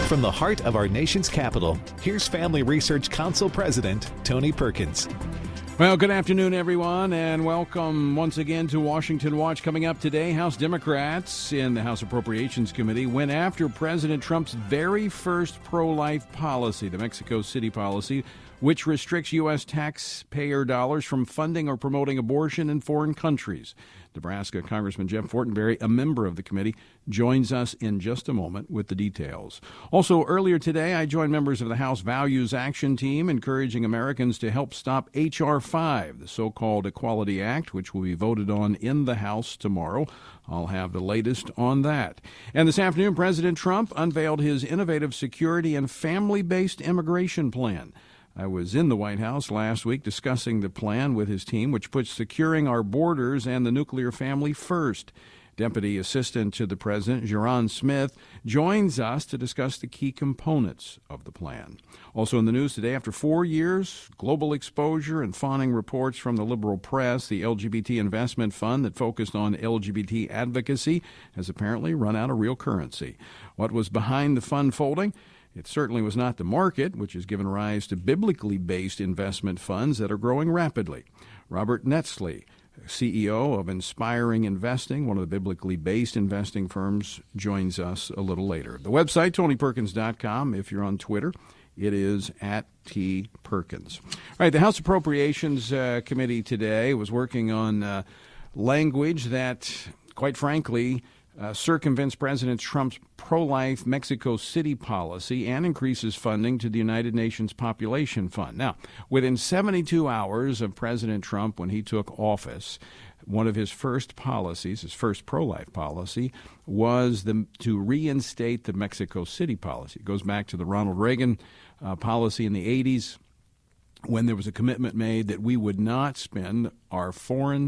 From the heart of our nation's capital, here's Family Research Council President Tony Perkins. Well, good afternoon, everyone, and welcome once again to Washington Watch. Coming up today, House Democrats in the House Appropriations Committee went after President Trump's very first pro-life policy, the Mexico City policy, which restricts U.S. taxpayer dollars from funding or promoting abortion in foreign countries. Nebraska Congressman Jeff Fortenberry, a member of the committee, joins us in just a moment with the details. Also, earlier today, I joined members of the House Values Action Team encouraging Americans to help stop H.R. 5, the so-called Equality Act, which will be voted on in the House tomorrow. I'll have the latest on that. And this afternoon, President Trump unveiled his innovative security and family-based immigration plan. I was in the White House last week discussing the plan with his team, which puts securing our borders and the nuclear family first. Deputy Assistant to the President, Ja'Ron Smith, joins us to discuss the key components of the plan. Also in the news today, after 4 years, global exposure and fawning reports from the liberal press, the LGBT Investment Fund that focused on LGBT advocacy has apparently run out of real currency. What was behind the fund folding? It certainly was not the market, which has given rise to biblically based investment funds that are growing rapidly. Robert Netzly, CEO of Inspiring Investing, one of the biblically based investing firms, joins us a little later. The website, TonyPerkins.com. If you're on Twitter, it is at @TPerkins. All right, the House Appropriations Committee today was working on language that, quite frankly, circumvents President Trump's pro-life Mexico City policy and increases funding to the United Nations Population Fund. Now, within 72 hours of President Trump when he took office, one of his first policies, his first pro-life policy, was to reinstate the Mexico City policy. It goes back to the Ronald Reagan policy in the 80s when there was a commitment made that we would not spend our foreign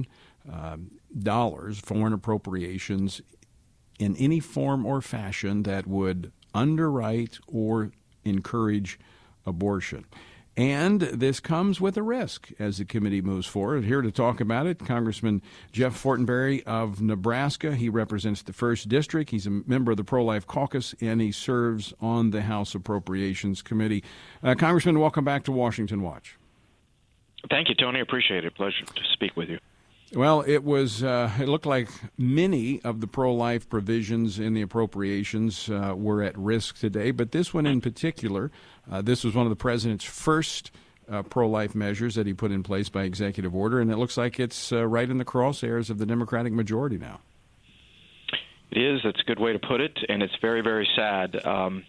dollars, foreign appropriations, in any form or fashion that would underwrite or encourage abortion. And this comes with a risk as the committee moves forward. Here to talk about it, Congressman Jeff Fortenberry of Nebraska. He represents the 1st District. He's a member of the Pro-Life Caucus, and he serves on the House Appropriations Committee. Congressman, welcome back to Washington Watch. Thank you, Tony. I appreciate it. Pleasure to speak with you. Well, it looked like many of the pro-life provisions in the appropriations were at risk today, but this one in particular, this was one of the president's first pro-life measures that he put in place by executive order, and it looks like it's right in the crosshairs of the Democratic majority now. It is. That's a good way to put it, and it's very, very sad.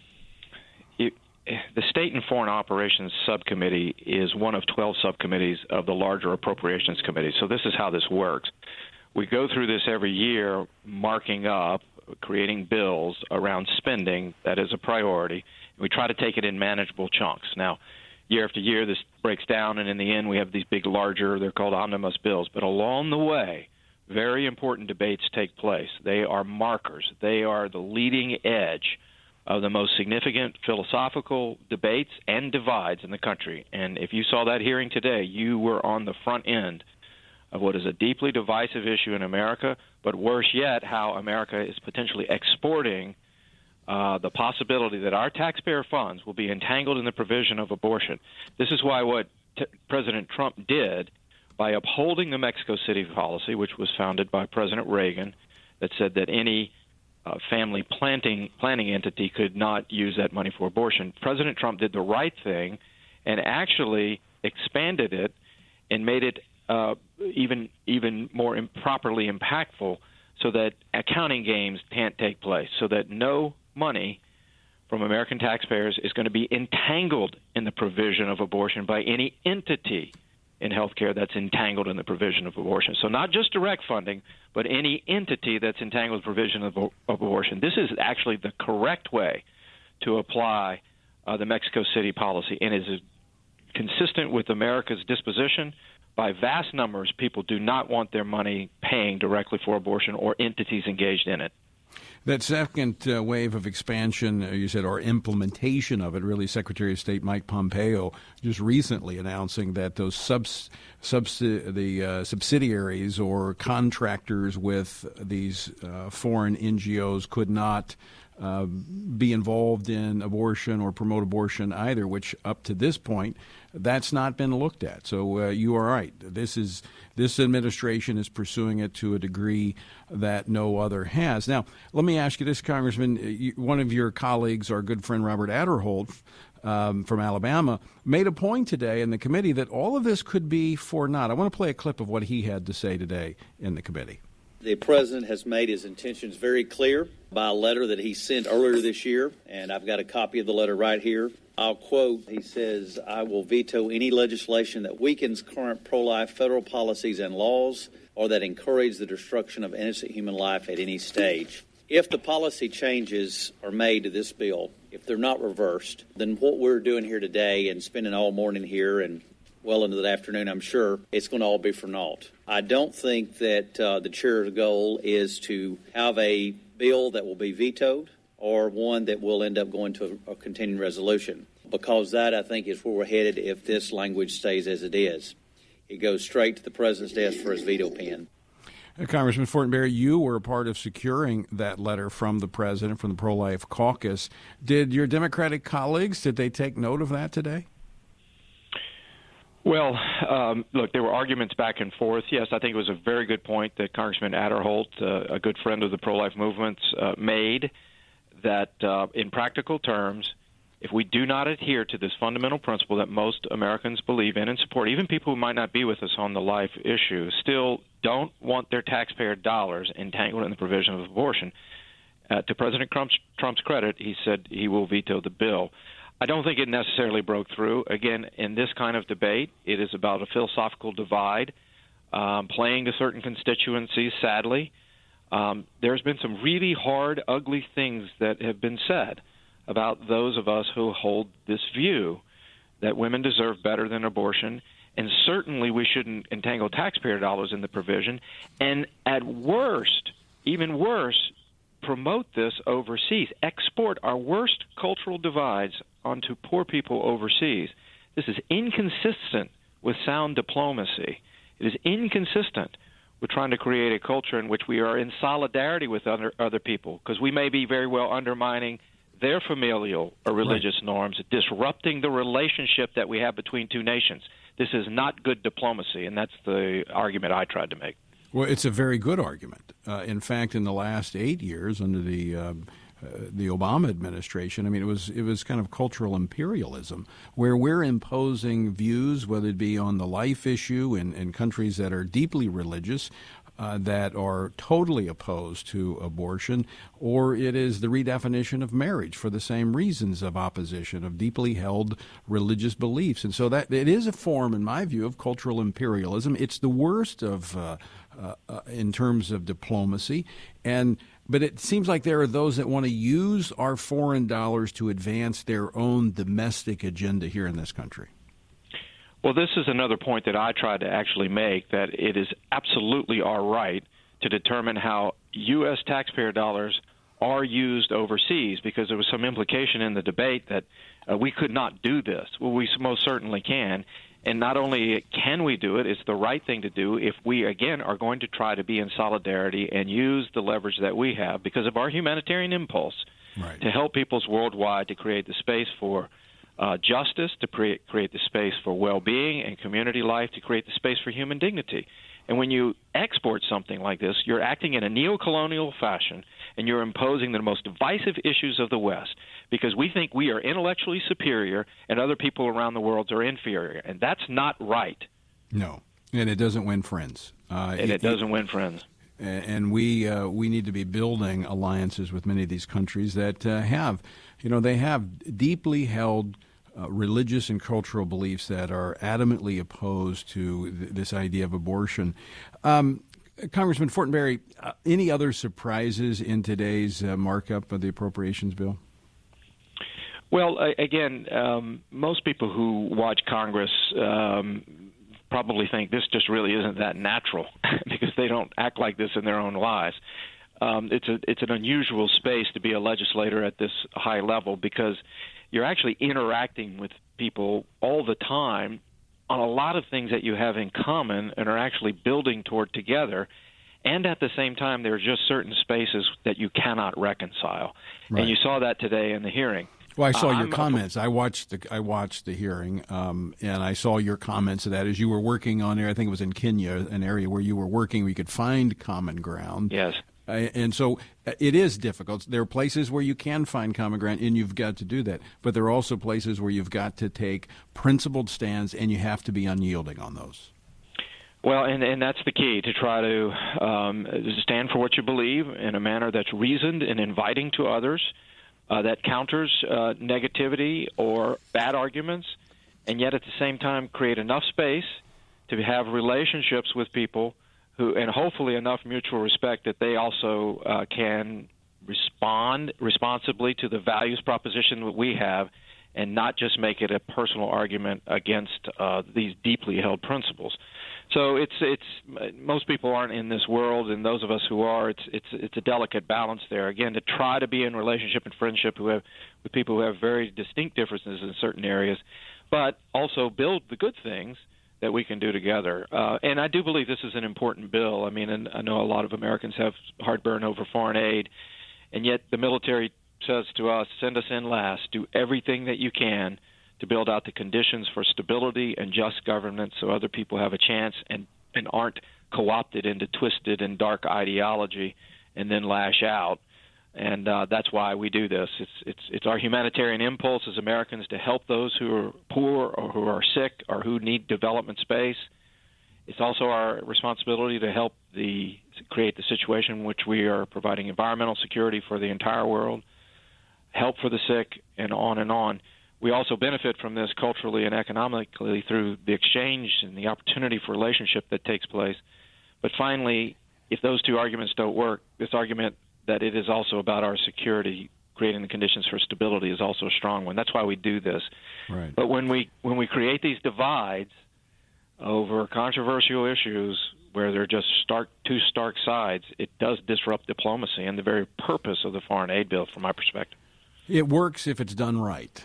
The State and Foreign Operations Subcommittee is one of 12 subcommittees of the larger Appropriations Committee. So this is how this works. We go through this every year, marking up, creating bills around spending that is a priority. We try to take it in manageable chunks. Now, year after year, this breaks down, and in the end, we have these big, larger, they're called omnibus bills. But along the way, very important debates take place. They are markers. They are the leading edge of the most significant philosophical debates and divides in the country. And if you saw that hearing today, you were on the front end of what is a deeply divisive issue in America, but worse yet, how America is potentially exporting the possibility that our taxpayer funds will be entangled in the provision of abortion. This is why what President Trump did by upholding the Mexico City policy, which was founded by President Reagan, that said that any family planning entity could not use that money for abortion. President Trump did the right thing and actually expanded it and made it even more improperly impactful so that accounting games can't take place, so that no money from American taxpayers is going to be entangled in the provision of abortion by any entity in healthcare that's entangled in the provision of abortion. So not just direct funding, but any entity that's entangled in the provision of abortion. This is actually the correct way to apply the Mexico City policy, and is consistent with America's disposition. By vast numbers, people do not want their money paying directly for abortion or entities engaged in it. That second wave of expansion, you said, or implementation of it, really, Secretary of State Mike Pompeo just recently announcing that those subsidiaries or contractors with these foreign NGOs could not be involved in abortion or promote abortion either, which up to this point, that's not been looked at. So you are right. This administration is pursuing it to a degree that no other has. Now, let me ask you this, Congressman. One of your colleagues, our good friend Robert Aderholt from Alabama, made a point today in the committee that all of this could be for naught. I want to play a clip of what he had to say today in the committee. The president has made his intentions very clear by a letter that he sent earlier this year, and I've got a copy of the letter right here. I'll quote, he says, "I will veto any legislation that weakens current pro-life federal policies and laws or that encourage the destruction of innocent human life at any stage." If the policy changes are made to this bill, if they're not reversed, then what we're doing here today and spending all morning here and well into the afternoon, I'm sure, it's going to all be for naught. I don't think that the chair's goal is to have a bill that will be vetoed or one that will end up going to a continuing resolution, because that, I think, is where we're headed if this language stays as it is. It goes straight to the president's desk for his veto pen. Congressman Fortenberry, you were a part of securing that letter from the president, from the pro-life caucus. Did your Democratic colleagues, did they take note of that today? Well, look, there were arguments back and forth. Yes, I think it was a very good point that Congressman Aderholt, a good friend of the pro-life movements, made, that in practical terms, if we do not adhere to this fundamental principle that most Americans believe in and support, even people who might not be with us on the life issue, still don't want their taxpayer dollars entangled in the provision of abortion. To President Trump's credit, he said he will veto the bill. I don't think it necessarily broke through. Again, in this kind of debate, it is about a philosophical divide, playing to certain constituencies, sadly. There's been some really hard, ugly things that have been said about those of us who hold this view that women deserve better than abortion, and certainly we shouldn't entangle taxpayer dollars in the provision, and at worst, even worse, promote this overseas, export our worst cultural divides onto poor people overseas. This is inconsistent with sound diplomacy. It is inconsistent with trying to create a culture in which we are in solidarity with other people, because we may be very well undermining their familial or religious norms, disrupting the relationship that we have between two nations. This is not good diplomacy, and that's the argument I tried to make. Well, it's a very good argument. In fact, in the last 8 years under the Obama administration, I mean, it was kind of cultural imperialism, where we're imposing views, whether it be on the life issue in countries that are deeply religious, that are totally opposed to abortion, or it is the redefinition of marriage for the same reasons of opposition, of deeply held religious beliefs. And so that it is a form, in my view, of cultural imperialism. It's the worst of in terms of diplomacy. But it seems like there are those that want to use our foreign dollars to advance their own domestic agenda here in this country. Well, this is another point that I tried to actually make, that it is absolutely our right to determine how U.S. taxpayer dollars are used overseas, because there was some implication in the debate that we could not do this. Well, we most certainly can. And not only can we do it, it's the right thing to do if we, again, are going to try to be in solidarity and use the leverage that we have because of our humanitarian impulse to help peoples worldwide, to create the space for justice, to create the space for well-being and community life, to create the space for human dignity. And when you export something like this, you're acting in a neo-colonial fashion, and you're imposing the most divisive issues of the West, because we think we are intellectually superior and other people around the world are inferior. And that's not right. No, and it doesn't win friends. It doesn't win friends. And we need to be building alliances with many of these countries that have deeply held religious and cultural beliefs that are adamantly opposed to this idea of abortion. Congressman Fortenberry, any other surprises in today's markup of the appropriations bill? Well, again, most people who watch Congress probably think this just really isn't that natural because they don't act like this in their own lives. It's an unusual space to be a legislator at this high level because you're actually interacting with people all the time on a lot of things that you have in common and are actually building toward together. And at the same time, there are just certain spaces that you cannot reconcile. Right. And you saw that today in the hearing. Well, I saw your comments. I watched the hearing, and I saw your comments of that as you were working on there. I think it was in Kenya, an area where you were working where you could find common ground. Yes. And so it is difficult. There are places where you can find common ground, and you've got to do that. But there are also places where you've got to take principled stands, and you have to be unyielding on those. Well, and that's the key, to try to stand for what you believe in a manner that's reasoned and inviting to others, that counters negativity or bad arguments, and yet at the same time create enough space to have relationships with people who, and hopefully enough mutual respect that they also can respond responsibly to the values proposition that we have, and not just make it a personal argument against these deeply held principles. So it's most people aren't in this world, and those of us who are, it's a delicate balance there. Again, to try to be in relationship and friendship with people who have very distinct differences in certain areas, but also build the good things that we can do together. And I do believe this is an important bill. I mean, and I know a lot of Americans have heartburn over foreign aid, and yet the military says to us, send us in last, do everything that you can to build out the conditions for stability and just governance so other people have a chance and aren't co-opted into twisted and dark ideology and then lash out. And that's why we do this. It's our humanitarian impulse as Americans to help those who are poor or who are sick or who need development space. It's also our responsibility to help create the situation in which we are providing environmental security for the entire world, help for the sick, and on and on. We also benefit from this culturally and economically through the exchange and the opportunity for relationship that takes place. But finally, if those two arguments don't work, this argument that it is also about our security, creating the conditions for stability, is also a strong one. That's why we do this. Right. But when we create these divides over controversial issues where they're just two stark sides, it does disrupt diplomacy and the very purpose of the foreign aid bill, from my perspective. It works if it's done right.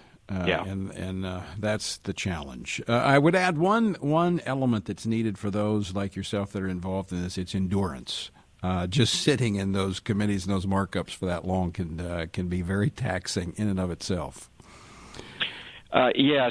And that's the challenge. I would add one element that's needed for those like yourself that are involved in this. It's endurance. Just sitting in those committees and those markups for that long can be very taxing in and of itself. Yes,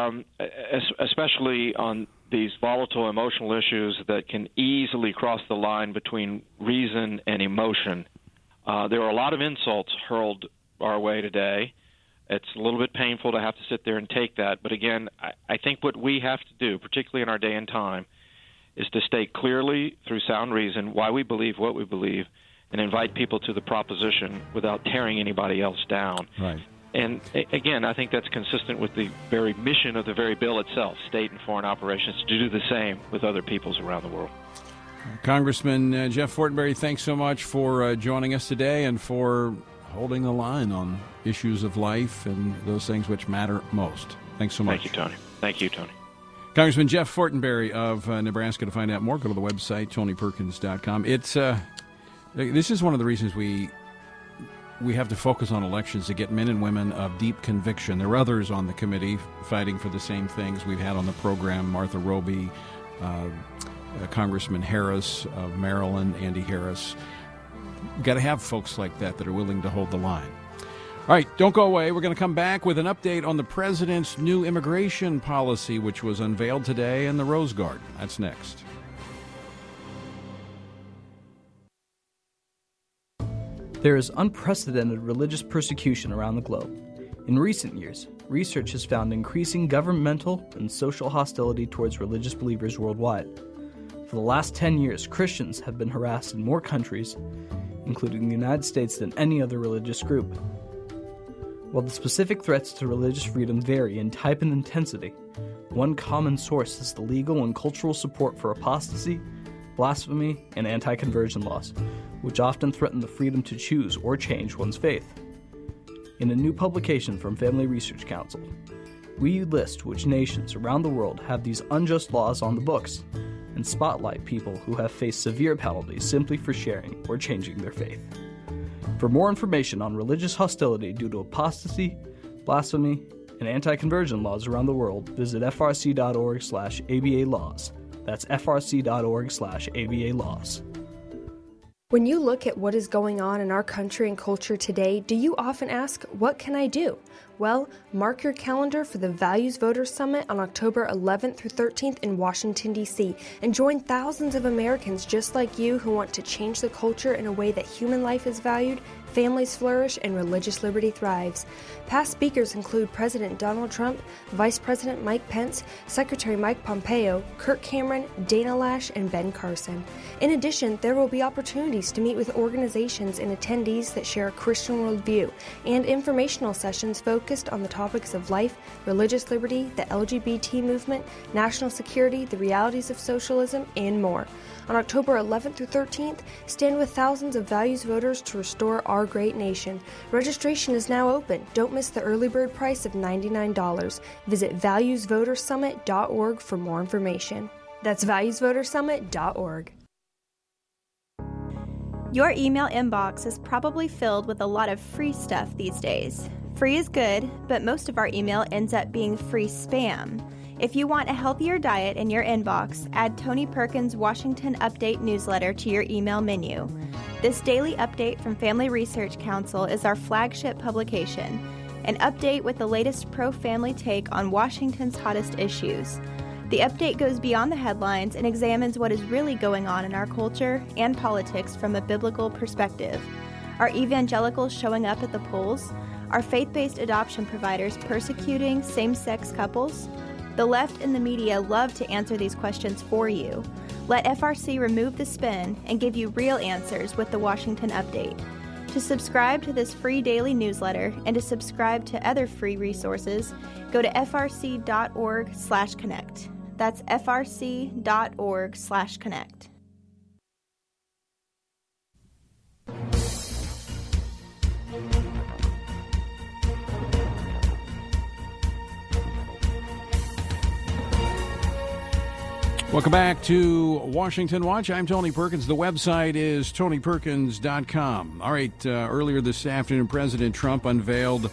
especially on these volatile emotional issues that can easily cross the line between reason and emotion. There are a lot of insults hurled our way today. It's a little bit painful to have to sit there and take that. But again, I think what we have to do, particularly in our day and time, is to state clearly through sound reason why we believe what we believe and invite people to the proposition without tearing anybody else down. Right. And again, I think that's consistent with the very mission of the very bill itself, state and foreign operations, to do the same with other peoples around the world. Congressman Jeff Fortenberry, thanks so much for joining us today and for holding the line on issues of life and those things which matter most. Thanks so much. Thank you, Tony. Thank you, Tony. Congressman Jeff Fortenberry of Nebraska. To find out more, go to the website, TonyPerkins.com. This is one of the reasons we have to focus on elections, to get men and women of deep conviction. There are others on the committee fighting for the same things we've had on the program, Martha Roby, Congressman Harris of Maryland, Andy Harris. We've got to have folks like that are willing to hold the line. All right, don't go away. We're going to come back with an update on the president's new immigration policy, which was unveiled today in the Rose Garden. That's next. There is unprecedented religious persecution around the globe. In recent years, research has found increasing governmental and social hostility towards religious believers worldwide. For the last 10 years, Christians have been harassed in more countries, including the United States, than any other religious group. While the specific threats to religious freedom vary in type and intensity, one common source is the legal and cultural support for apostasy, blasphemy, and anti-conversion laws, which often threaten the freedom to choose or change one's faith. In a new publication from Family Research Council, we list which nations around the world have these unjust laws on the books and spotlight people who have faced severe penalties simply for sharing or changing their faith. For more information on religious hostility due to apostasy, blasphemy, and anti-conversion laws around the world, visit frc.org/ABA laws. That's frc.org/ABA laws. When you look at what is going on in our country and culture today, do you often ask, what can I do? Well, mark your calendar for the Values Voters Summit on October 11th through 13th in Washington, D.C., and join thousands of Americans just like you who want to change the culture in a way that human life is valued, families flourish, and religious liberty thrives. Past speakers include President Donald Trump, Vice President Mike Pence, Secretary Mike Pompeo, Kirk Cameron, Dana Lash, and Ben Carson. In addition, there will be opportunities to meet with organizations and attendees that share a Christian worldview, and informational sessions focused on the topics of life, religious liberty, the LGBT movement, national security, the realities of socialism, and more. On October 11th through 13th, stand with thousands of values voters to restore our great nation. Registration is now open. Don't miss the early bird price of $99. Visit valuesvotersummit.org for more information. That's valuesvotersummit.org. Your email inbox is probably filled with a lot of free stuff these days. Free is good, but most of our email ends up being free spam. If you want a healthier diet in your inbox, add Tony Perkins' Washington Update newsletter to your email menu. This daily update from Family Research Council is our flagship publication, an update with the latest pro-family take on Washington's hottest issues. The update goes beyond the headlines and examines what is really going on in our culture and politics from a biblical perspective. Are evangelicals showing up at the polls? Are faith-based adoption providers persecuting same-sex couples? The left and the media love to answer these questions for you. Let FRC remove the spin and give you real answers with the Washington Update. To subscribe to this free daily newsletter and to subscribe to other free resources, go to frc.org/connect. That's frc.org/connect. Welcome back to Washington Watch. I'm Tony Perkins. The website is tonyperkins.com. All right, earlier this afternoon, President Trump unveiled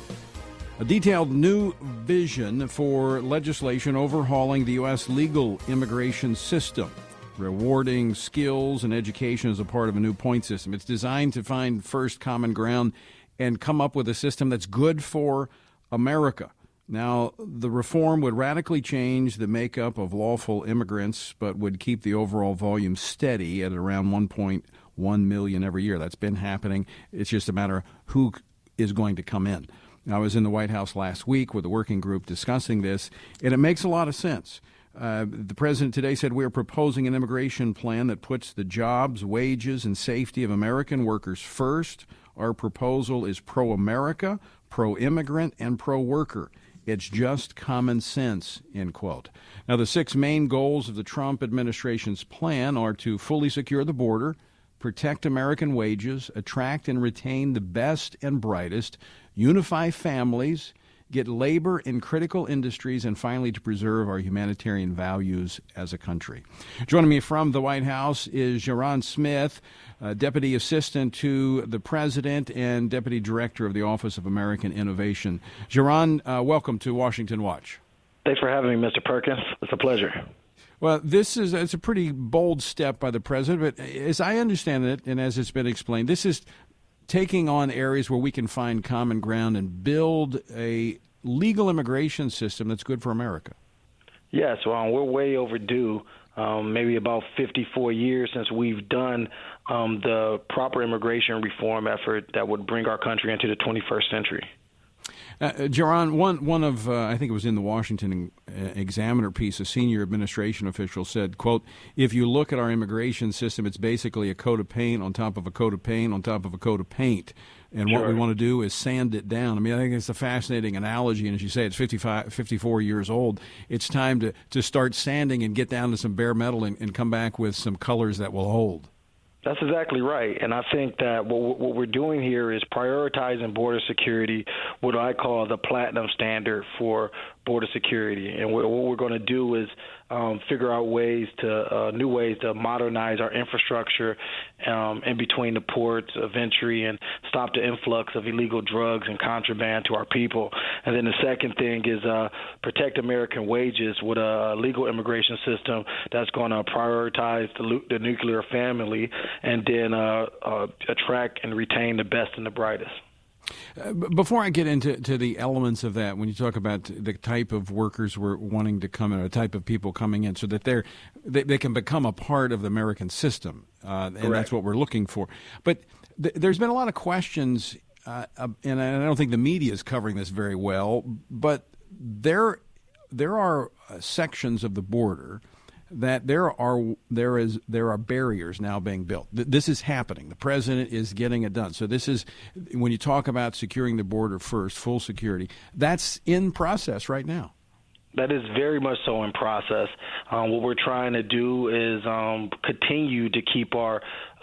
a detailed new vision for legislation overhauling the U.S. legal immigration system, rewarding skills and education as a part of a new point system. It's designed to find first common ground and come up with a system that's good for America. Now, the reform would radically change the makeup of lawful immigrants, but would keep the overall volume steady at around 1.1 million every year. That's been happening. It's just a matter of who is going to come in. I was in the White House last week with a working group discussing this, and it makes a lot of sense. The president today said we are proposing an immigration plan that puts the jobs, wages, and safety of American workers first. Our proposal is pro-America, pro-immigrant, and pro-worker. It's just common sense, end quote. Now, the 6 main goals of the Trump administration's plan are to fully secure the border, protect American wages, attract and retain the best and brightest, unify families, get labor in critical industries, and finally to preserve our humanitarian values as a country. Joining me from the White House is Ja'Ron Smith, Deputy Assistant to the President and Deputy Director of the Office of American Innovation. Ja'Ron, welcome to Washington Watch. Thanks for having me, Mr. Perkins. It's a pleasure. Well, it's a pretty bold step by the President, but as I understand it, and as it's been explained, this is taking on areas where we can find common ground and build a legal immigration system that's good for America. Yes, well, we're way overdue, maybe about 54 years since we've done the proper immigration reform effort that would bring our country into the 21st century. Ja'Ron, one of, I think it was in the Washington Examiner piece, a senior administration official said, quote, if you look at our immigration system, it's basically a coat of paint on top of a coat of paint on top of a coat of paint. And Sure. What we want to do is sand it down. I mean, I think it's a fascinating analogy. And as you say, it's 54 years old. It's time to start sanding and get down to some bare metal and come back with some colors that will hold. That's exactly right. And I think that what we're doing here is prioritizing border security, what I call the platinum standard for border security. And what we're going to do is figure out new ways to modernize our infrastructure in between the ports of entry and stop the influx of illegal drugs and contraband to our people. And then the second thing is protect American wages with a legal immigration system that's going to prioritize the nuclear family and then attract and retain the best and the brightest. Before I get into the elements of that, when you talk about the type of workers we're wanting to come in, or the type of people coming in, so that they can become a part of the American system, and that's what we're looking for. But there's been a lot of questions, and I don't think the media is covering this very well, but there are sections of the border that there are barriers now being built. This is happening. The president is getting it done. So this is, when you talk about securing the border first, full security, that's in process right now. That is very much so in process. What we're trying to do is continue to keep our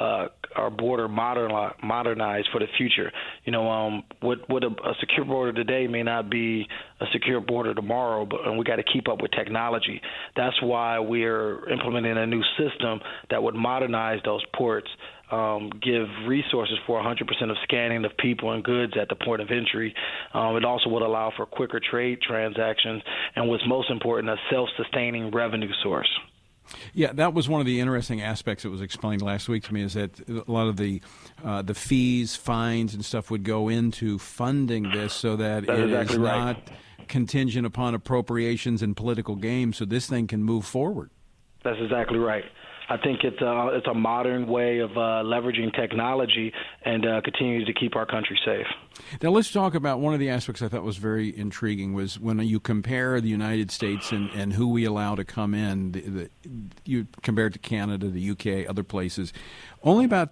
border modernized for the future. You know, what a secure border today may not be a secure border tomorrow, and we got to keep up with technology. That's why we're implementing a new system that would modernize those ports, give resources for 100% of scanning of people and goods at the point of entry. It also would allow for quicker trade transactions, and what's most important, a self-sustaining revenue source. Yeah, that was one of the interesting aspects that was explained last week to me, is that a lot of the fees, fines, and stuff would go into funding this, so that it is not contingent upon appropriations and political games, so this thing can move forward. That's exactly right. I think it's a modern way of leveraging technology and continuing to keep our country safe. Now let's talk about one of the aspects I thought was very intriguing was when you compare the United States and who we allow to come in, you compare it to Canada, the UK, other places. Only about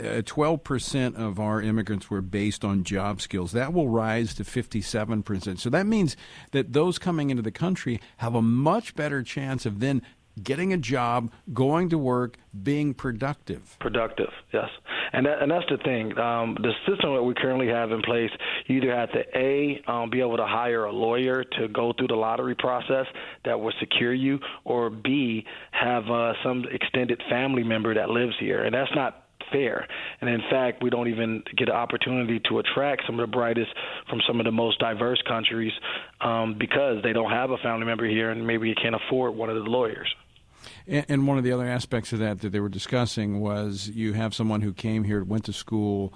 12% of our immigrants were based on job skills. That will rise to 57%. So that means that those coming into the country have a much better chance of then getting a job, going to work, being productive. Productive, yes. And that's the thing. The system that we currently have in place, you either have to, be able to hire a lawyer to go through the lottery process that will secure you, or B, have some extended family member that lives here. And that's not fair. And in fact, we don't even get an opportunity to attract some of the brightest from some of the most diverse countries because they don't have a family member here and maybe you can't afford one of the lawyers. And one of the other aspects of that they were discussing was you have someone who came here, went to school,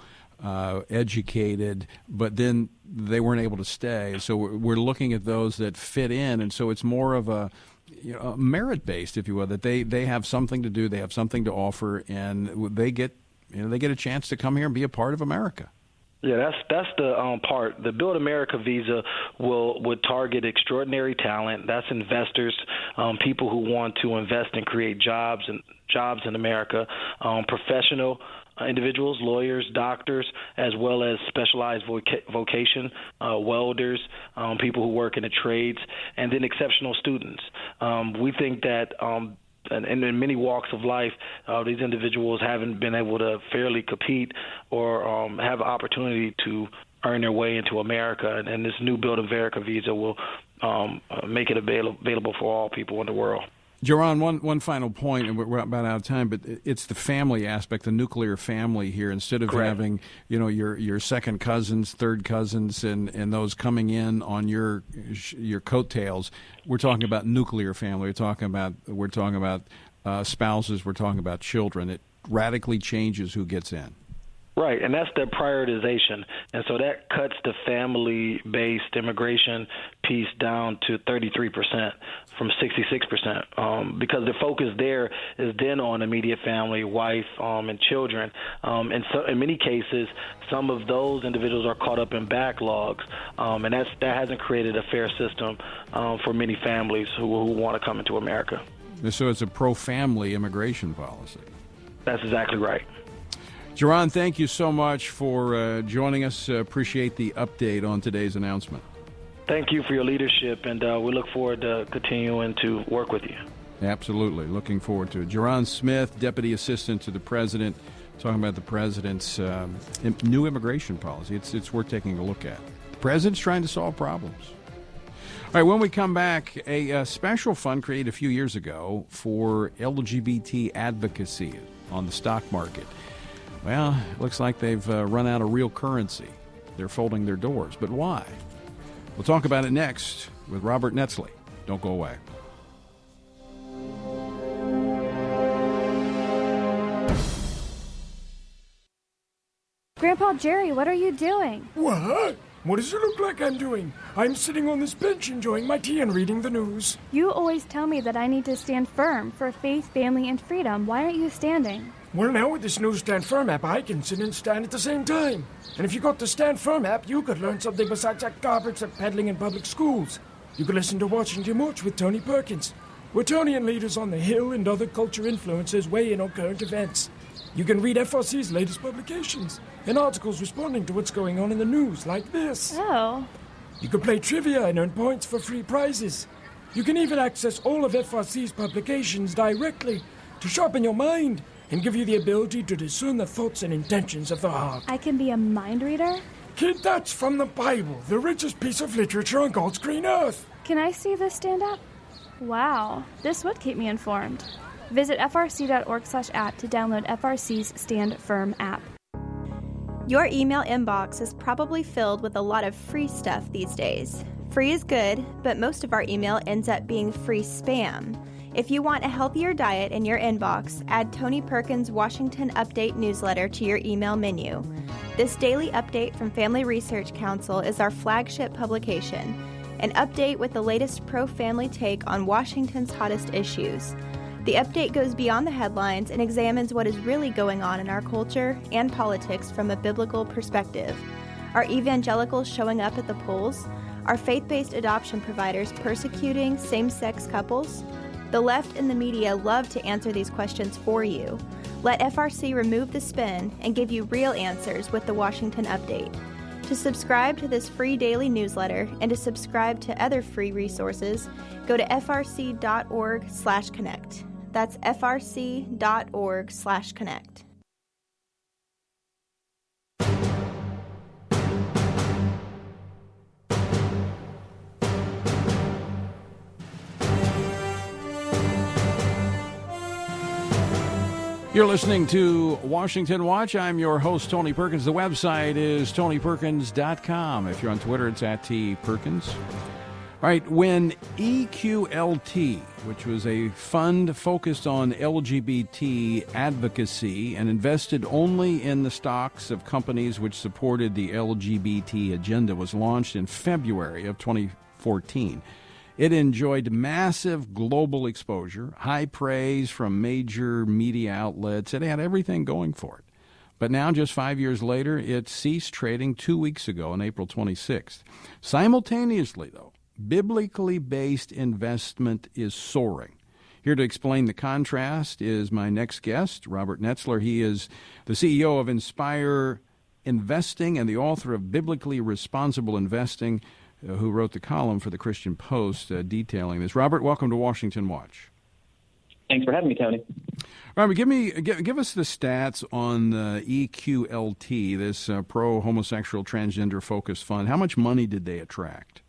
educated, but then they weren't able to stay. So we're looking at those that fit in, and so it's more of a merit-based, if you will, that they have something to do, they have something to offer, and they get a chance to come here and be a part of America. Yeah, that's the part. The Build America visa would target extraordinary talent. That's investors, people who want to invest and create jobs in America, professional individuals, lawyers, doctors, as well as specialized vocation, welders, people who work in the trades, and then exceptional students. We think that and in many walks of life, these individuals haven't been able to fairly compete or have an opportunity to earn their way into America. And this new Build America visa will make it available for all people in the world. Jaron, one final point, and we're about out of time, but it's the family aspect, the nuclear family here. Instead of having, your second cousins, third cousins, and those coming in on your coattails, we're talking about nuclear family. We're talking about spouses. We're talking about children. It radically changes who gets in. Right, and that's the prioritization. And so that cuts the family-based immigration piece down to 33% from 66%, because the focus there is then on immediate family, wife, and children. And so in many cases, some of those individuals are caught up in backlogs, and that hasn't created a fair system for many families who want to come into America. So it's a pro-family immigration policy. That's exactly right. Jaron, thank you so much for joining us. Appreciate the update on today's announcement. Thank you for your leadership, and we look forward to continuing to work with you. Absolutely. Looking forward to it. Jaron Smith, Deputy Assistant to the President, talking about the President's new immigration policy. It's worth taking a look at. The President's trying to solve problems. All right, when we come back, a special fund created a few years ago for LGBT advocacy on the stock market. Well, it looks like they've run out of real currency. They're folding their doors. But why? We'll talk about it next with Robert Netzley. Don't go away. Grandpa Jerry, what are you doing? What? What does it look like I'm doing? I'm sitting on this bench enjoying my tea and reading the news. You always tell me that I need to stand firm for faith, family, and freedom. Why aren't you standing? Well, now with this new Stand Firm app, I can sit and stand at the same time. And if you got the Stand Firm app, you could learn something besides that garbage they're peddling in public schools. You could listen to Washington Watch with Tony Perkins, where Tony and leaders on the Hill and other culture influencers weigh in on current events. You can read FRC's latest publications and articles responding to what's going on in the news, like this. Oh. You can play trivia and earn points for free prizes. You can even access all of FRC's publications directly to sharpen your mind and give you the ability to discern the thoughts and intentions of the heart. I can be a mind reader? Kid, that's from the Bible, the richest piece of literature on God's green earth. Can I see this stand-up? Wow, this would keep me informed. Visit frc.org/app to download FRC's Stand Firm app. Your email inbox is probably filled with a lot of free stuff these days. Free is good, but most of our email ends up being free spam. If you want a healthier diet in your inbox, add Tony Perkins' Washington Update newsletter to your email menu. This daily update from Family Research Council is our flagship publication, an update with the latest pro-family take on Washington's hottest issues. The update goes beyond the headlines and examines what is really going on in our culture and politics from a biblical perspective. Are evangelicals showing up at the polls? Are faith-based adoption providers persecuting same-sex couples? The left and the media love to answer these questions for you. Let FRC remove the spin and give you real answers with the Washington Update. To subscribe to this free daily newsletter and to subscribe to other free resources, go to frc.org/connect. That's frc.org/connect. You're listening to Washington Watch. I'm your host, Tony Perkins. The website is tonyperkins.com. If you're on Twitter, it's @TPerkins. All right, when EQLT, which was a fund focused on LGBT advocacy and invested only in the stocks of companies which supported the LGBT agenda, was launched in February of 2014, it enjoyed massive global exposure, high praise from major media outlets. It had everything going for it. But now, just 5 years later, it ceased trading 2 weeks ago on April 26th. Simultaneously, though, biblically based investment is soaring. Here to explain the contrast is my next guest, Robert Netzler. He is the CEO of Inspire Investing and the author of Biblically Responsible Investing, who wrote the column for the Christian Post detailing this. Robert, welcome to Washington Watch. Thanks for having me, Tony. Robert, give us the stats on the EQLT, this pro-homosexual transgender-focused fund. How much money did they attract?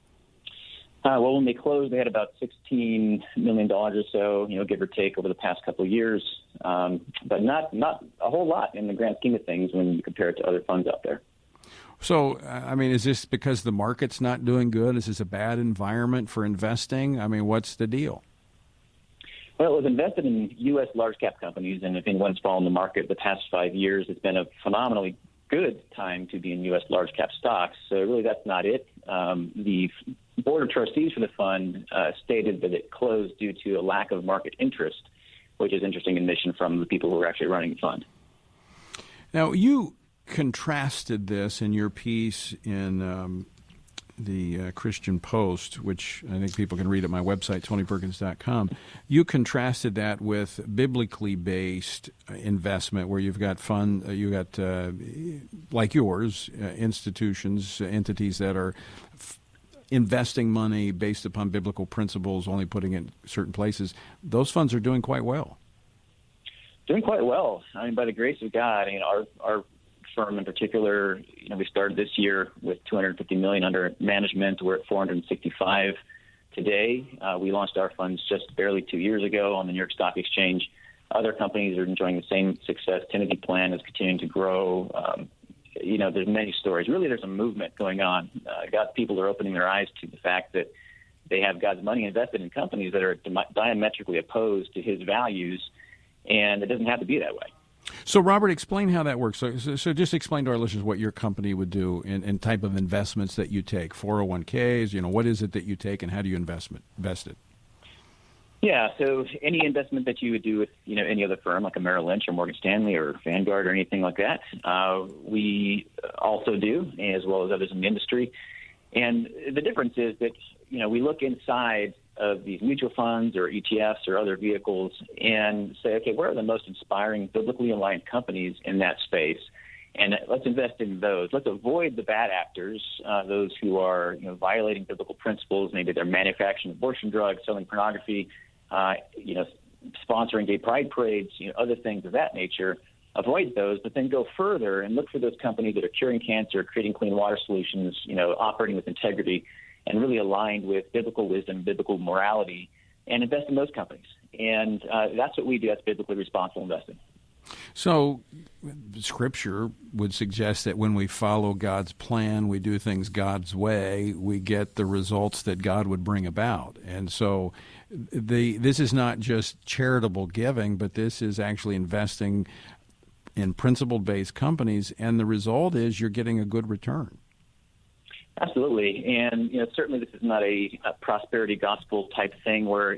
Well, when they closed, they had about $16 million or so, give or take, over the past couple of years, but not a whole lot in the grand scheme of things when you compare it to other funds out there. So, is this because the market's not doing good? Is this a bad environment for investing? What's the deal? Well, it was invested in U.S. large-cap companies, and if anyone's followed the market the past 5 years, it's been a phenomenally good time to be in U.S. large-cap stocks. So really that's not it. The board of trustees for the fund stated that it closed due to a lack of market interest, which is interesting admission from the people who are actually running the fund. Now, you contrasted this in your piece in the Christian Post, which I think people can read at my website, tonyperkins.com. You contrasted that with biblically based investment, where you've got like yours, institutions, entities that are investing money based upon biblical principles, only putting it in certain places. Those funds are doing quite well. Doing quite well. By the grace of God, our firm in particular, we started this year with $250 million under management. We're at $465 today. We launched our funds just barely 2 years ago on the New York Stock Exchange. Other companies are enjoying the same success. Trinity Plan is continuing to grow. There's many stories. Really, there's a movement going on. People are opening their eyes to the fact that they have God's money invested in companies that are diametrically opposed to his values, and it doesn't have to be that way. So, Robert, explain how that works. So just explain to our listeners what your company would do and type of investments that you take, 401ks, what is it that you take and how do you invest it? Yeah, so any investment that you would do with, any other firm like a Merrill Lynch or Morgan Stanley or Vanguard or anything like that, we also do, as well as others in the industry. And the difference is that, we look inside of these mutual funds or ETFs or other vehicles and say, okay, where are the most inspiring, biblically aligned companies in that space? And let's invest in those. Let's avoid the bad actors, those who are violating biblical principles. Maybe they're manufacturing abortion drugs, selling pornography, sponsoring gay pride parades, other things of that nature. Avoid those, but then go further and look for those companies that are curing cancer, creating clean water solutions, operating with integrity, and really aligned with biblical wisdom, biblical morality, and invest in those companies. And that's what we do. That's biblically responsible investing. So Scripture would suggest that when we follow God's plan, we do things God's way, we get the results that God would bring about. And so this is not just charitable giving, but this is actually investing in principle-based companies, and the result is you're getting a good return. Absolutely. And, certainly this is not a prosperity gospel type thing where,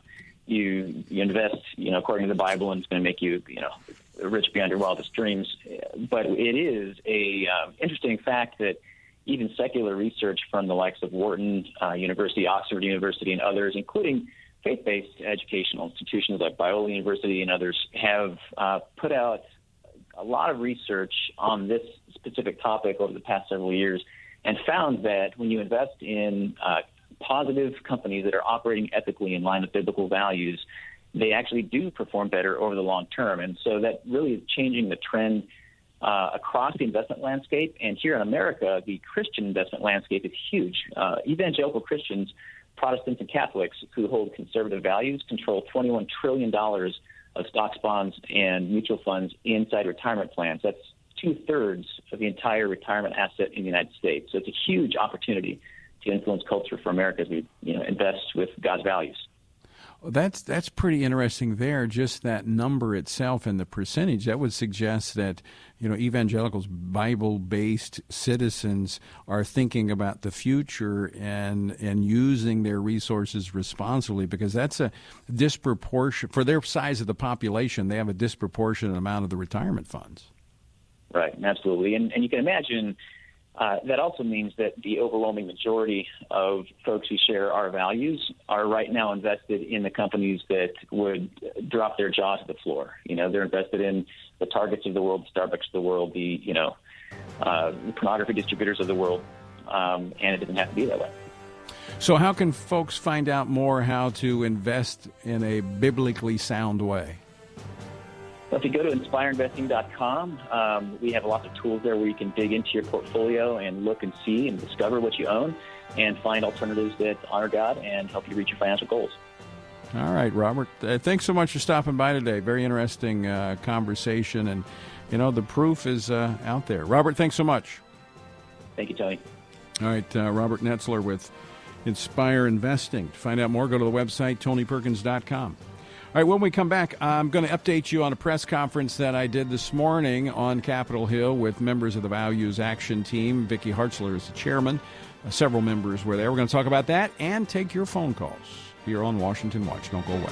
you invest, according to the Bible, and it's going to make you, rich beyond your wildest dreams. But it is a interesting fact that even secular research from the likes of Wharton University, Oxford University, and others, including faith-based educational institutions like Biola University and others, have put out a lot of research on this specific topic over the past several years and found that when you invest in positive companies that are operating ethically in line with biblical values, they actually do perform better over the long term. And so that really is changing the trend across the investment landscape. And here in America, the Christian investment landscape is huge. Evangelical Christians, Protestants, and Catholics who hold conservative values control $21 trillion of stocks, bonds, and mutual funds inside retirement plans. That's 2/3 of the entire retirement asset in the United States. So it's a huge opportunity to influence culture for America as we invest with God's values. Well, that's pretty interesting there, just that number itself and the percentage. That would suggest that, evangelicals, Bible-based citizens are thinking about the future and using their resources responsibly, because that's a disproportion. For their size of the population, they have a disproportionate amount of the retirement funds. Right, absolutely. And you can imagine that also means that the overwhelming majority of folks who share our values are right now invested in the companies that would drop their jaw to the floor. They're invested in the Targets of the world, the Starbucks of the world, the pornography distributors of the world, and it doesn't have to be that way. So how can folks find out more how to invest in a biblically sound way? Well, if you go to inspireinvesting.com, we have lots of tools there where you can dig into your portfolio and look and see and discover what you own and find alternatives that honor God and help you reach your financial goals. All right, Robert. Thanks so much for stopping by today. Very interesting conversation. And, the proof is out there. Robert, thanks so much. Thank you, Tony. All right, Robert Netzler with Inspire Investing. To find out more, go to the website, TonyPerkins.com. All right, when we come back, I'm going to update you on a press conference that I did this morning on Capitol Hill with members of the Values Action Team. Vicki Hartzler is the chairman. Several members were there. We're going to talk about that and take your phone calls here on Washington Watch. Don't go away.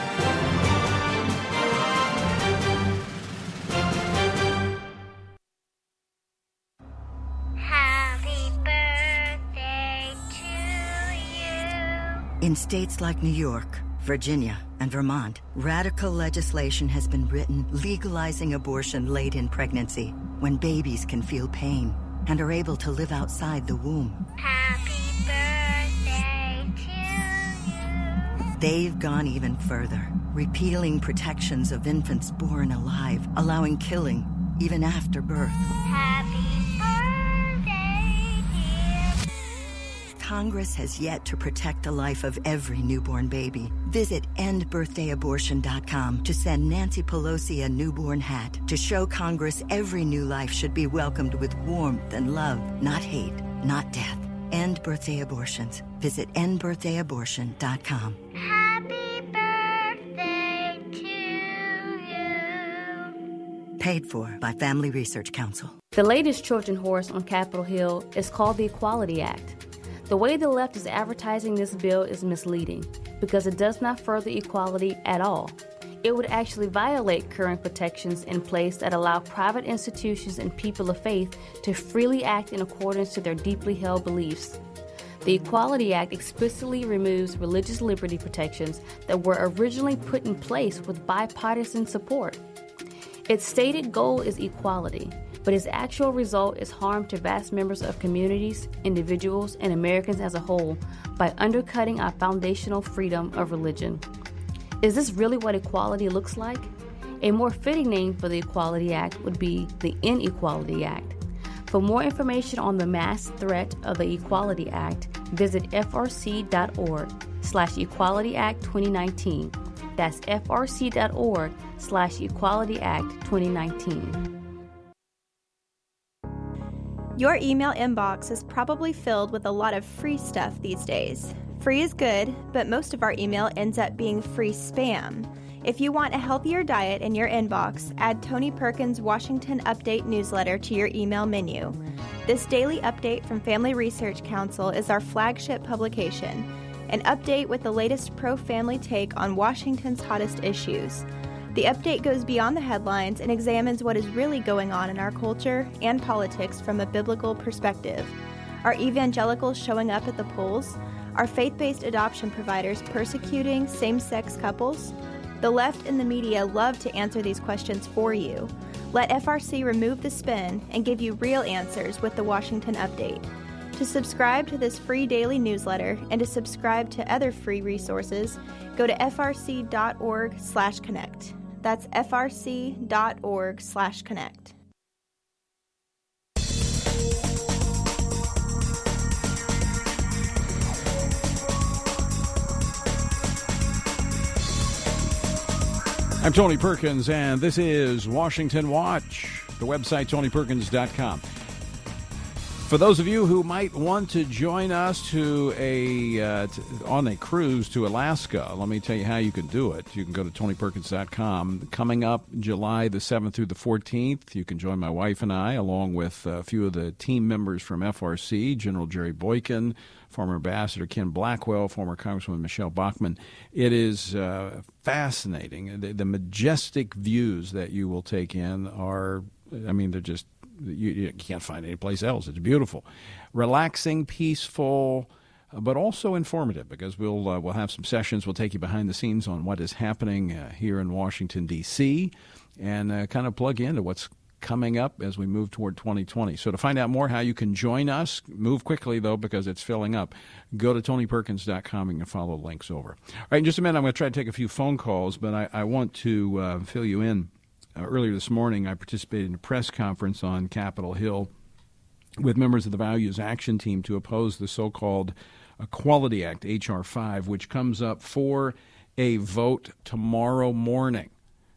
Happy birthday to you. In states like New York, Virginia, and Vermont, radical legislation has been written legalizing abortion late in pregnancy, when babies can feel pain and are able to live outside the womb. Happy birthday to you. They've gone even further, repealing protections of infants born alive, allowing killing, even after birth. Happy birthday, dear. Congress has yet to protect the life of every newborn baby. Visit endbirthdayabortion.com to send Nancy Pelosi a newborn hat to show Congress every new life should be welcomed with warmth and love, not hate, not death. End birthday abortions. Visit endbirthdayabortion.com. Happy birthday to you. Paid for by Family Research Council. The latest Trojan horse on Capitol Hill is called the Equality Act. The way the left is advertising this bill is misleading because it does not further equality at all. It would actually violate current protections in place that allow private institutions and people of faith to freely act in accordance to their deeply held beliefs. The Equality Act explicitly removes religious liberty protections that were originally put in place with bipartisan support. Its stated goal is equality, but its actual result is harm to vast members of communities, individuals, and Americans as a whole by undercutting our foundational freedom of religion. Is this really what equality looks like? A more fitting name for the Equality Act would be the Inequality Act. For more information on the mass threat of the Equality Act, visit frc.org/Equality Act 2019. That's frc.org/Equality Act 2019. Your email inbox is probably filled with a lot of free stuff these days. Free is good, but most of our email ends up being free spam. If you want a healthier diet in your inbox, add Tony Perkins' Washington Update newsletter to your email menu. This daily update from Family Research Council is our flagship publication, an update with the latest pro-family take on Washington's hottest issues. The update goes beyond the headlines and examines what is really going on in our culture and politics from a biblical perspective. Are evangelicals showing up at the polls? Are faith-based adoption providers persecuting same-sex couples? The left and the media love to answer these questions for you. Let FRC remove the spin and give you real answers with the Washington Update. To subscribe to this free daily newsletter and to subscribe to other free resources, go to frc.org/connect. That's frc.org/connect. I'm Tony Perkins, and this is Washington Watch, the website tonyperkins.com. For those of you who might want to join us on a cruise to Alaska, let me tell you how you can do it. You can go to tonyperkins.com. Coming up July the 7th through the 14th, you can join my wife and I, along with a few of the team members from FRC, General Jerry Boykin, former Ambassador Ken Blackwell, former Congresswoman Michelle Bachmann. It is fascinating. The majestic views that you will take in are, they're just, you can't find any place else. It's beautiful, relaxing, peaceful, but also informative, because we'll have some sessions. We'll take you behind the scenes on what is happening here in Washington, D.C., and kind of plug into what's coming up as we move toward 2020. So to find out more how you can join us, move quickly, though, because it's filling up, go to tonyperkins.com and you can follow the links over. All right, in just a minute, I'm going to try to take a few phone calls, but I want to fill you in. Earlier this morning, I participated in a press conference on Capitol Hill with members of the Values Action Team to oppose the so-called Equality Act, H.R. 5, which comes up for a vote tomorrow morning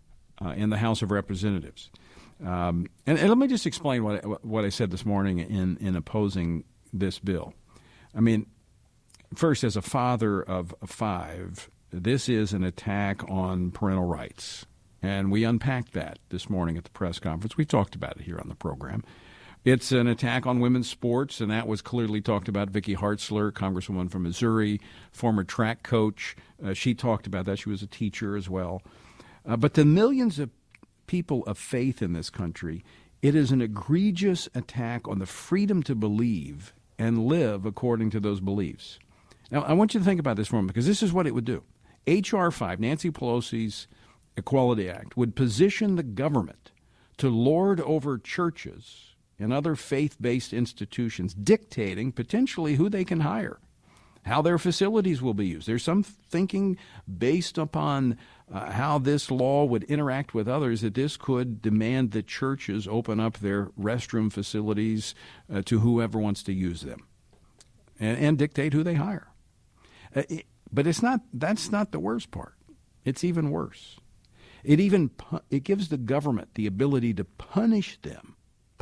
in the House of Representatives. And let me just explain what I said this morning in opposing this bill. I mean, first, as a father of 5, this is an attack on parental rights. And we unpacked that this morning at the press conference. We talked about it here on the program. It's an attack on women's sports, and that was clearly talked about. Vicky Hartzler, Congresswoman from Missouri, former track coach, she talked about that. She was a teacher as well. But the millions of people of faith in this country, it is an egregious attack on the freedom to believe and live according to those beliefs. Now, I want you to think about this for a moment, because this is what it would do. H.R. 5, Nancy Pelosi's Equality Act, would position the government to lord over churches and other faith-based institutions, dictating potentially who they can hire. how their facilities will be used. There's some thinking based upon how this law would interact with others that this could demand that churches open up their restroom facilities to whoever wants to use them and dictate who they hire. But that's not the worst part. It's even worse. It gives the government the ability to punish them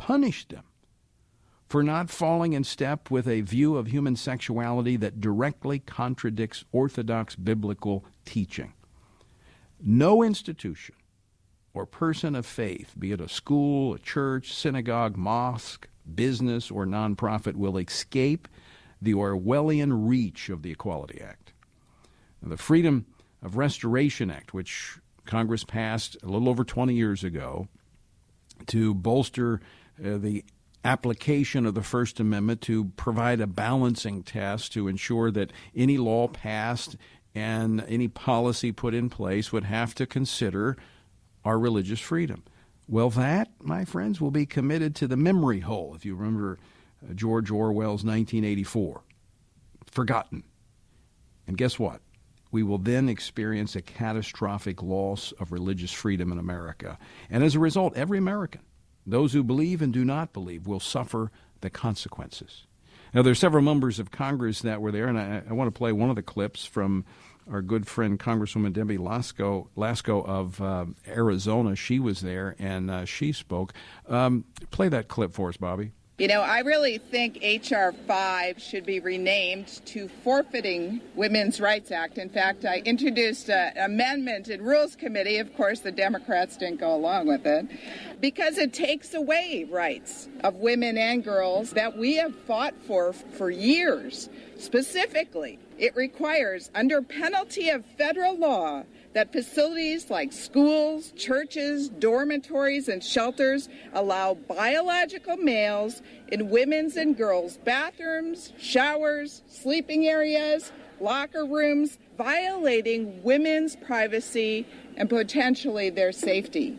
for not falling in step with a view of human sexuality that directly contradicts orthodox biblical teaching. No institution or person of faith, be it a school, a church, synagogue, mosque, business, or nonprofit, will escape the Orwellian reach of the Equality Act. Now, the Freedom of Restoration Act, which Congress passed a little over 20 years ago to bolster the application of the First Amendment, to provide a balancing test to ensure that any law passed and any policy put in place would have to consider our religious freedom. Well, that, my friends, will be committed to the memory hole, if you remember George Orwell's 1984. Forgotten. And guess what? We will then experience a catastrophic loss of religious freedom in America. And as a result, every American, those who believe and do not believe, will suffer the consequences. Now, there are several members of Congress that were there, and I want to play one of the clips from our good friend Congresswoman Debbie Lasko of Arizona. She was there, and she spoke. Play that clip for us, Bobby. You know, I really think H.R. 5 should be renamed to Forfeiting Women's Rights Act. In fact, I introduced an amendment in Rules Committee. Of course, the Democrats didn't go along with it because it takes away rights of women and girls that we have fought for years. Specifically, it requires, under penalty of federal law, that facilities like schools, churches, dormitories, and shelters allow biological males in women's and girls' bathrooms, showers, sleeping areas, locker rooms, violating women's privacy and potentially their safety.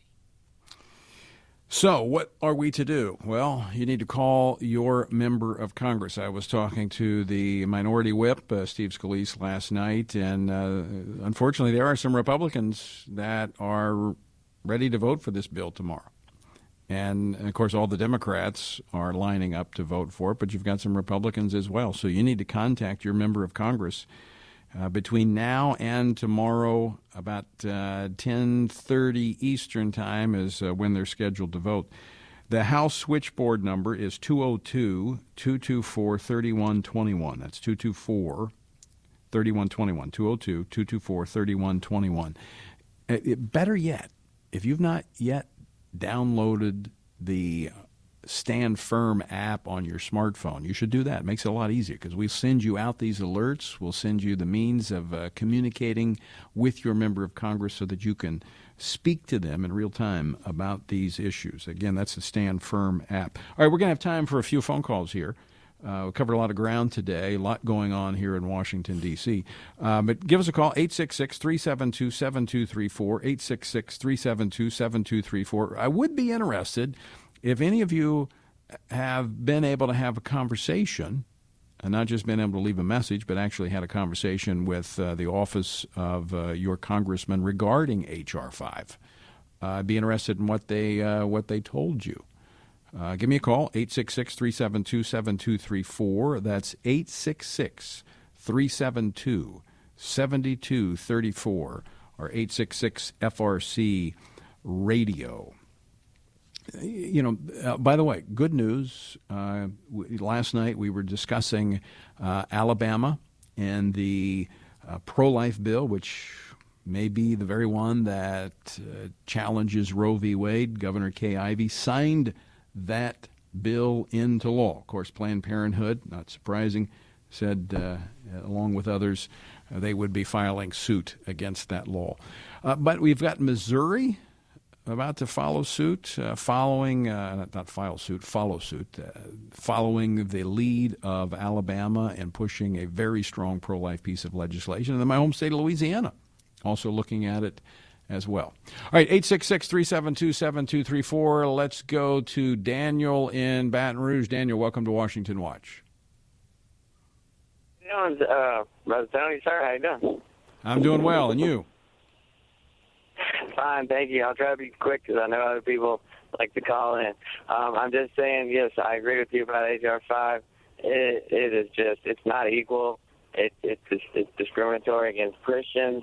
So what are we to do? Well, you need to call your member of Congress. I was talking to the minority whip, Steve Scalise, last night, and unfortunately there are some Republicans that are ready to vote for this bill tomorrow. And, of course, all the Democrats are lining up to vote for it, but you've got some Republicans as well. So you need to contact your member of Congress between now and tomorrow, about 10:30 Eastern Time is when they're scheduled to vote. The House switchboard number is 202-224-3121. That's 224-3121, 202-224-3121. Better yet, if you've not yet downloaded the Stand Firm app on your smartphone, you should do that. It makes it a lot easier because we send you out these alerts. We'll send you the means of communicating with your member of Congress so that you can speak to them in real time about these issues. Again, that's the Stand Firm app. All right, we're going to have time for a few phone calls here. We covered a lot of ground today, a lot going on here in Washington, D.C. But give us a call, 866-372-7234, 866-372-7234. I would be interested if any of you have been able to have a conversation, and not just been able to leave a message, but actually had a conversation with the office of your congressman regarding H.R. 5. I'd be interested in what they told you. Give me a call, 866-372-7234. That's 866-372-7234 or 866-FRC-RADIO. You know, by the way, good news. Last night we were discussing Alabama and the pro-life bill, which may be the very one that challenges Roe v. Wade. Governor Kay Ivey signed that bill into law. Of course, Planned Parenthood, not surprising, said, along with others, they would be filing suit against that law. But we've got Missouri about to follow suit, following the lead of Alabama and pushing a very strong pro-life piece of legislation. And then my home state of Louisiana also looking at it as well. All right, 866-372-7234. Let's go to Daniel in Baton Rouge. Daniel, welcome to Washington Watch. doing, Brother Tony, sir? How you doing? I'm doing well, and you? Fine, thank you. I'll try to be quick because I know other people like to call in. I'm just saying, yes, I agree with you about H.R. 5. It is just, it's not equal. It's discriminatory against Christians.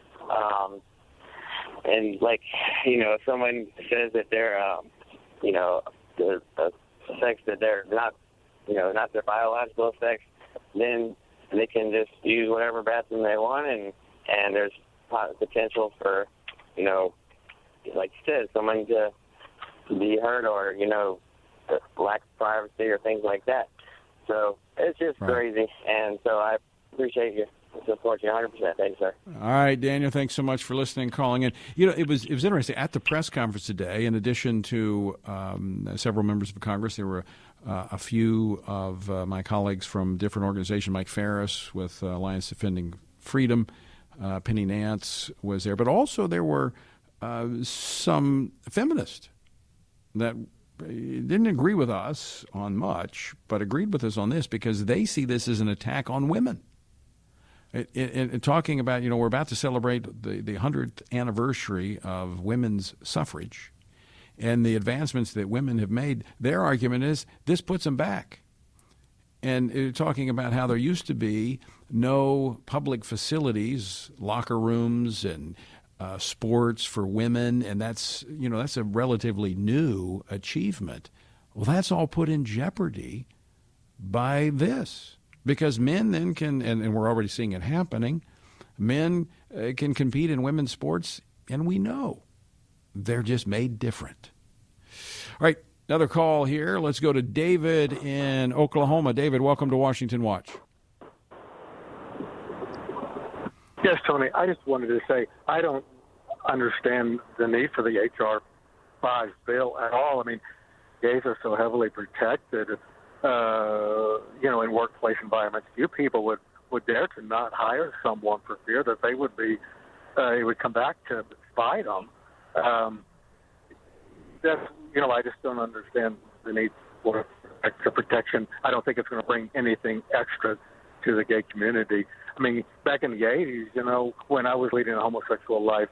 And, like, you know, if someone says that they're, you know, the sex that they're not, you know, not their biological sex, then they can just use whatever bathroom they want, and there's potential for, you know, like you said, someone to be hurt or, you know, lack of privacy or things like that. So it's just crazy, and so I appreciate you. Support you 100%. Thanks, sir. All right, Daniel, thanks so much for listening and calling in. You know, it was interesting. At the press conference today, in addition to several members of Congress, there were a few of my colleagues from different organizations. Mike Farris with Alliance Defending Freedom, Penny Nance was there, but also there were some feminists that didn't agree with us on much, but agreed with us on this because they see this as an attack on women. Talking about, you know, we're about to celebrate the 100th anniversary of women's suffrage and the advancements that women have made. Their argument is this puts them back. And talking about how there used to be no public facilities, locker rooms and sports for women, and that's a relatively new achievement. Well, that's all put in jeopardy by this. Because men then can, and we're already seeing it happening, men can compete in women's sports, and we know they're just made different. All right, another call here. Let's go to David in Oklahoma. David, welcome to Washington Watch. Yes, Tony, I just wanted to say I don't understand the need for the H.R. 5 bill at all. I mean, gays are so heavily protected. You know, in workplace environments, few people would dare to not hire someone for fear that they would be, it would come back to bite them. That's, you know, I just don't understand the need for extra protection. I don't think it's going to bring anything extra to the gay community. I mean, back in the 80s, you know, when I was leading a homosexual life,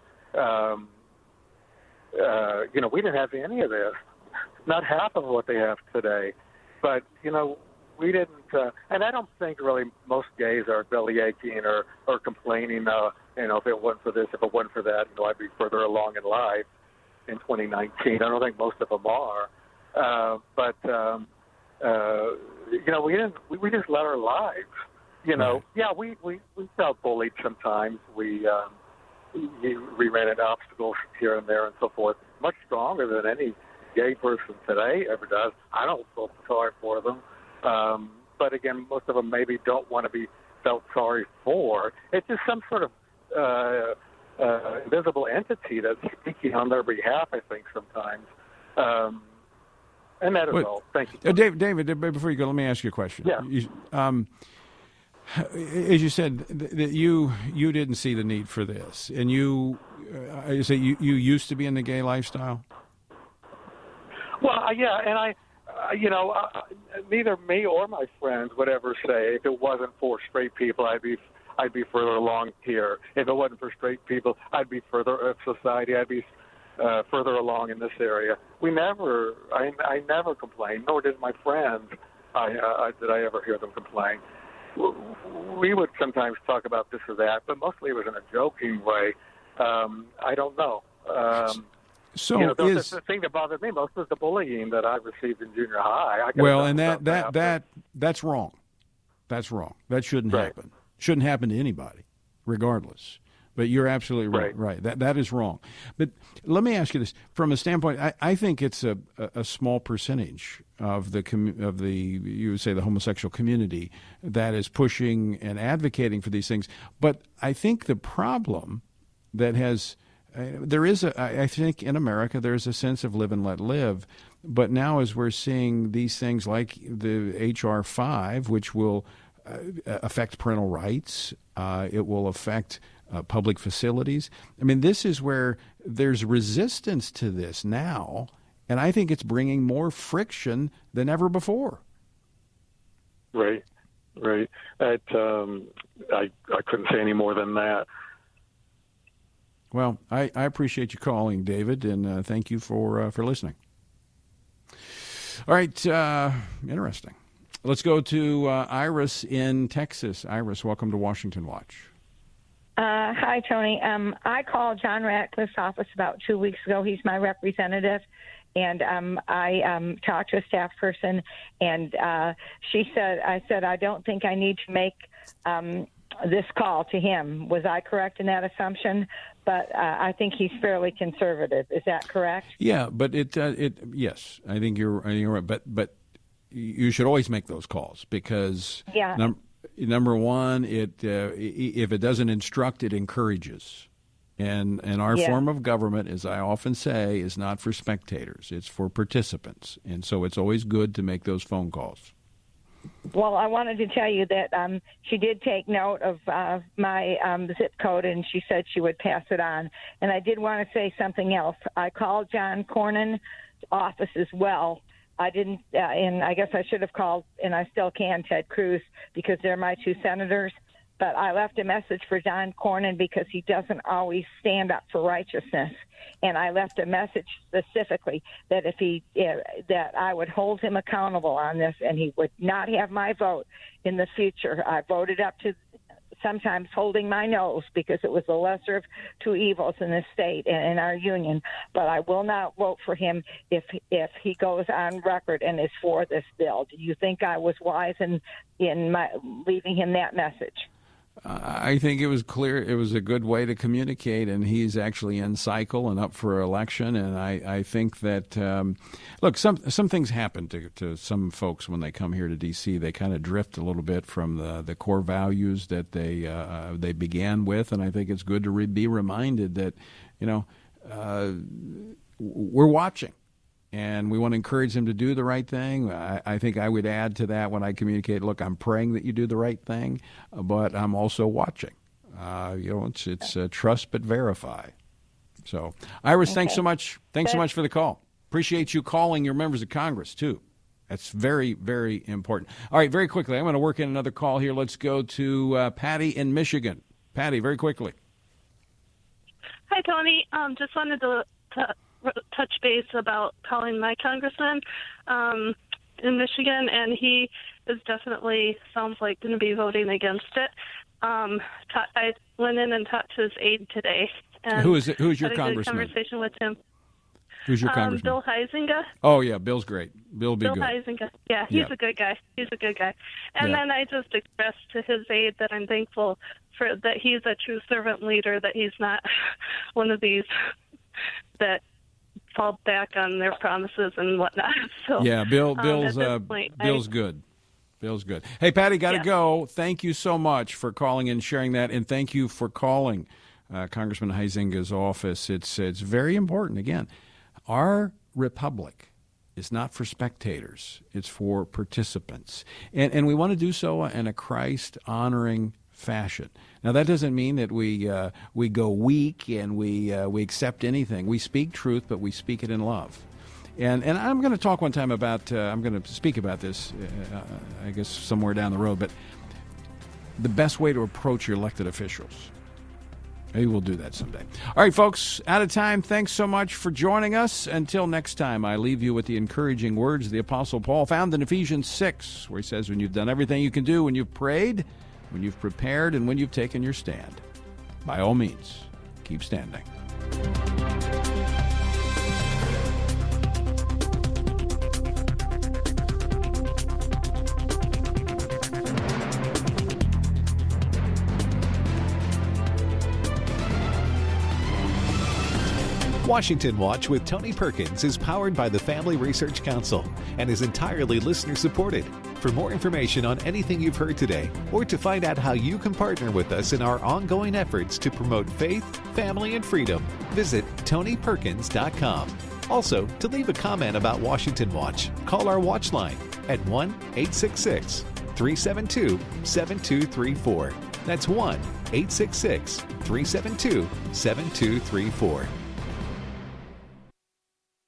you know, we didn't have any of this, not half of what they have today. But, you know, we didn't, and I don't think really most gays are belly aching or complaining, you know, if it wasn't for this, if it wasn't for that, you know, I'd be further along in life in 2019. I don't think most of them are. But you know, we just led our lives, you know. Yeah, we felt bullied sometimes. We ran into obstacles here and there and so forth, much stronger than any gay person today ever does. I don't feel sorry for them. But again, most of them maybe don't want to be felt sorry for. It's just some sort of invisible entity that's speaking on their behalf, I think, sometimes. And that is all. Thank you. David, before you go, let me ask you a question. Yeah. As you said, that you didn't see the need for this, and you say you used to be in the gay lifestyle? Well, yeah, and I, you know, neither me or my friends would ever say if it wasn't for straight people, I'd be further along here. If it wasn't for straight people, I'd be further of society. I'd be further along in this area. I never complained, nor did my friends. Did I ever hear them complain? We would sometimes talk about this or that, but mostly it was in a joking way. I don't know. So you know, the thing that bothered me most was the bullying that I received in junior high. Well, and that's wrong. That's wrong. That shouldn't happen. Shouldn't happen to anybody, regardless. But you're absolutely right. That is wrong. But let me ask you this: from a standpoint, I think it's a small percentage of the you would say the homosexual community that is pushing and advocating for these things. But I think the problem that has I think in America there's a sense of live and let live, but now as we're seeing these things like the H.R. 5, which will affect parental rights, it will affect public facilities. I mean, this is where there's resistance to this now, and I think it's bringing more friction than ever before. Right. Right. I couldn't say any more than that. Well, I appreciate you calling, David, and thank you for listening. All right, interesting. Let's go to Iris in Texas. Iris, welcome to Washington Watch. Hi, Tony. I called John Ratcliffe's office about 2 weeks ago. He's my representative. And I talked to a staff person, and I said, I don't think I need to make this call to him. Was I correct in that assumption? But I think he's fairly conservative. Is that correct? Yeah, but yes, I think you're right. But you should always make those calls because number one, if it doesn't instruct, it encourages. And our form of government, as I often say, is not for spectators. It's for participants. And so it's always good to make those phone calls. Well, I wanted to tell you that she did take note of my zip code, and she said she would pass it on. And I did want to say something else. I called John Cornyn's office as well. I didn't, and I guess I should have called, and I still can, Ted Cruz, because they're my two senators. But I left a message for John Cornyn because he doesn't always stand up for righteousness. And I left a message specifically that that I would hold him accountable on this, and he would not have my vote in the future. I voted up to sometimes holding my nose because it was the lesser of two evils in this state and in our union. But I will not vote for him if he goes on record and is for this bill. Do you think I was wise in leaving him that message? I think it was clear. It was a good way to communicate, and he's actually in cycle and up for election. And I think that, look, some things happen to some folks when they come here to D.C. They kind of drift a little bit from the core values that they began with, and I think it's good to be reminded that, we're watching. And we want to encourage them to do the right thing. I think I would add to that when I communicate, look, I'm praying that you do the right thing, but I'm also watching. It's trust but verify. So, Iris, thanks so much. Thanks so much for the call. Appreciate you calling your members of Congress, too. That's very, very important. All right, very quickly, I'm going to work in another call here. Let's go to Patty in Michigan. Patty, very quickly. Hi, Tony. Just wanted to touch base about calling my congressman in Michigan, and he is definitely sounds like going to be voting against it. I went in and talked to his aide today. And who's your had a congressman? good conversation with him. Who's your congressman? Bill Huizenga. Oh yeah, Bill's great. Bill Bill good. Huizenga. Yeah, he's a good guy. And then I just expressed to his aide that I'm thankful for that he's a true servant leader. That he's not one of these that fall back on their promises and whatnot. So yeah, Bill's good. Bill's good. Hey, Patty, got to go. Thank you so much for calling and sharing that, and thank you for calling Congressman Huizenga's office. It's very important. Again, our republic is not for spectators. It's for participants, and we want to do so in a Christ-honoring fashion. Now, that doesn't mean that we go weak and we accept anything. We speak truth, but we speak it in love. And I'm going to talk one time about, I'm going to speak about this, I guess, somewhere down the road, but the best way to approach your elected officials. Maybe we'll do that someday. All right, folks, out of time. Thanks so much for joining us. Until next time, I leave you with the encouraging words of the Apostle Paul found in Ephesians 6, where he says, when you've done everything you can do, when you've prayed, when you've prepared, and when you've taken your stand, by all means, keep standing. Washington Watch with Tony Perkins is powered by the Family Research Council and is entirely listener-supported. For more information on anything you've heard today, or to find out how you can partner with us in our ongoing efforts to promote faith, family, and freedom, visit TonyPerkins.com. Also, to leave a comment about Washington Watch, call our watch line at 1-866-372-7234. That's 1-866-372-7234.